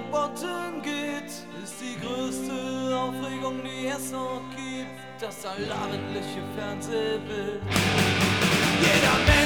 Roboten geht, ist die größte Aufregung, die es noch gibt. Das allabendliche Fernsehbild. Jeder Mensch